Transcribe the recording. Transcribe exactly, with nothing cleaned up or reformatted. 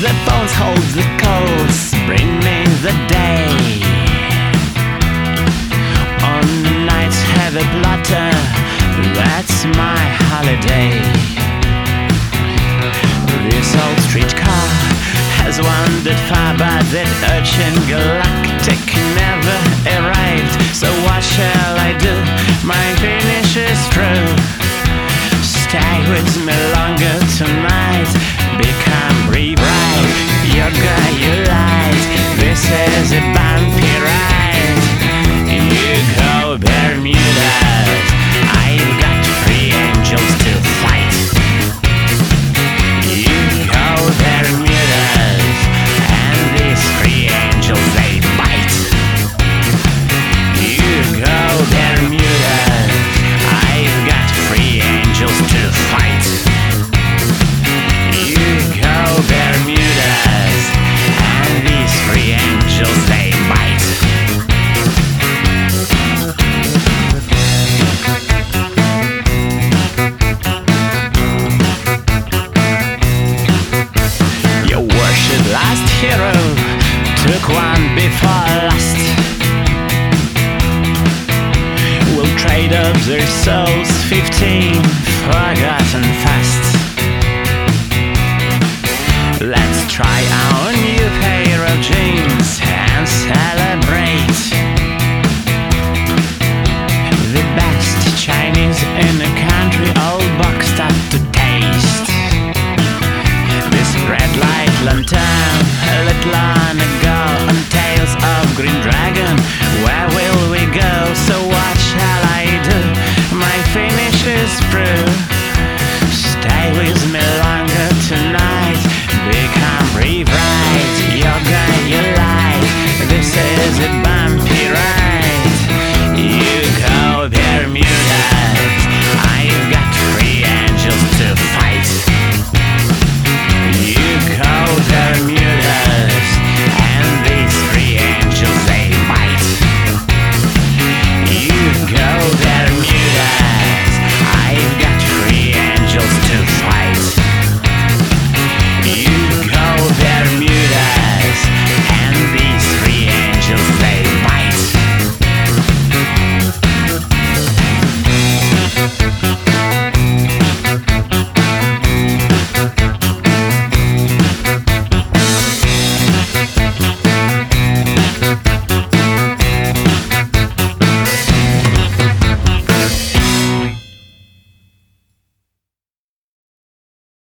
the bones hold the coals, bring me the day. On the nights have a blotter, that's my holiday. This old streetcar has wandered far, but that urchin galactic never arrived. So what shall I do? My finish is through. Stay with me longer tonight. Become rewrite your girl you lied. This is a bumpy ride. You go Bermudas, I've got three angels to fight. You go Bermudas, and these three angels they bite. You go Bermudas, I've got three angels to fight. You go Bermudas, and these three angels they bite. Your worship last hero took one before last. We'll trade up their souls fifteen